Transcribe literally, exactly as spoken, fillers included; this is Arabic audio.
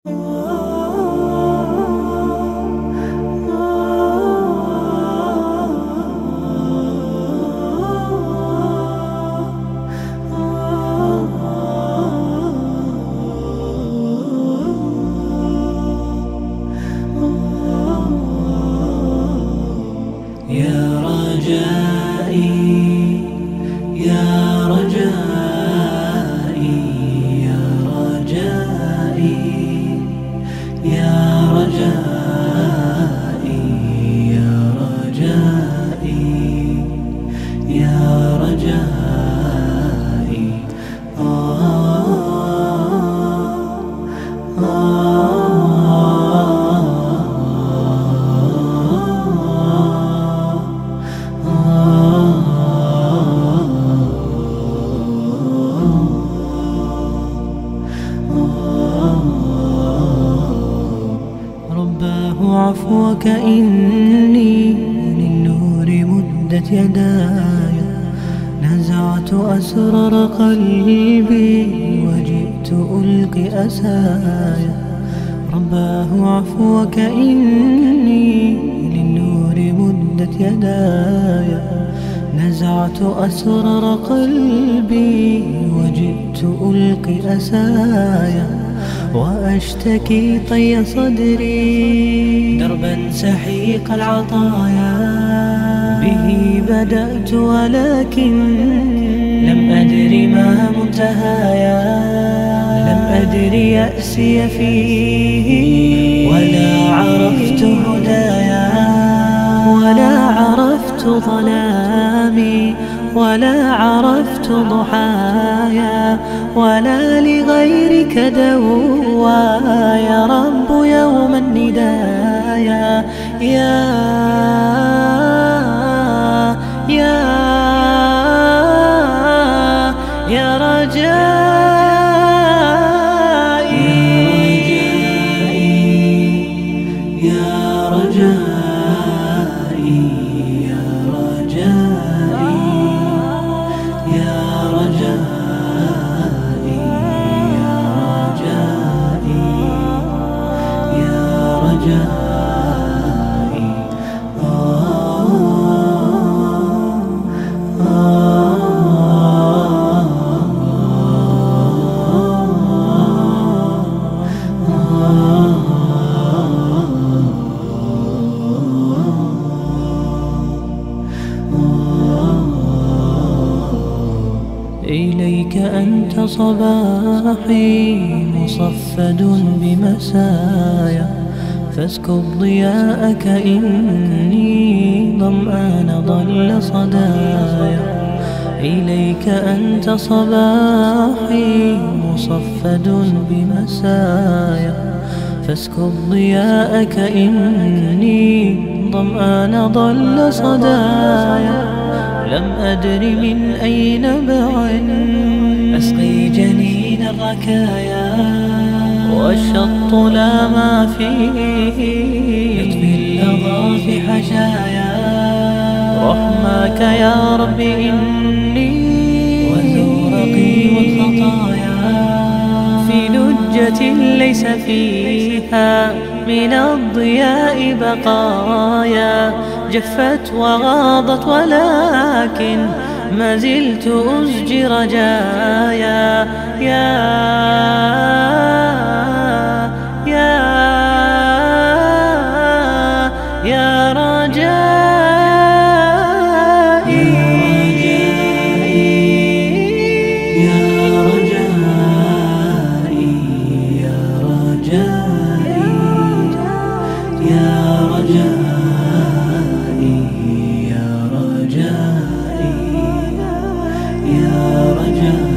يا رجائي يا رجائي يا رجائي يا رجائي يا رجائي يا رجائي آه آه عفوك إني للنور مدت يداي، نزعت أسرار قلبي وجئت ألقي أساي. رباه عفوك إني للنور مدت يداي، نزعت أسرار قلبي وجئت ألقي أساي. وأشتكي طي صدري دربا سحيق العطايا، به بدأت ولكن لم أدر ما منتهايا. لم أدر يأسي فيه ولا عرفت هدايا، ولا عرفت ظلامي ولا عرفت ضحايا، ولا لغيرك دوايا. يا رب يوم الندايا يا يا يا رجائي يا رجائي يا رجائي يا رجائي يا رجائي يا رجائي آه آه إليك أنت صباحي مصفد بمسايا، فاسكب ضياءك إني ظمآن ضل صدايا. إليك أنت صباحي مصفد بمسايا، فاسكب ضياءك إني ظمآن ضل صدايا. لم أدر من أي نبع أسقي جنين الركايا، والشط لا ما فيه يطفي اللظى في حشايا. رحماك يا رب إني وزورقي والخطايا، في لجة ليس فيها من الضياء بقايا. جفت وغاضت ولكن ما زلت أزجي رجايا. يا يا يا رجائي يا رجائي يا رجائي يا رجائي يا رجائي يا رجائي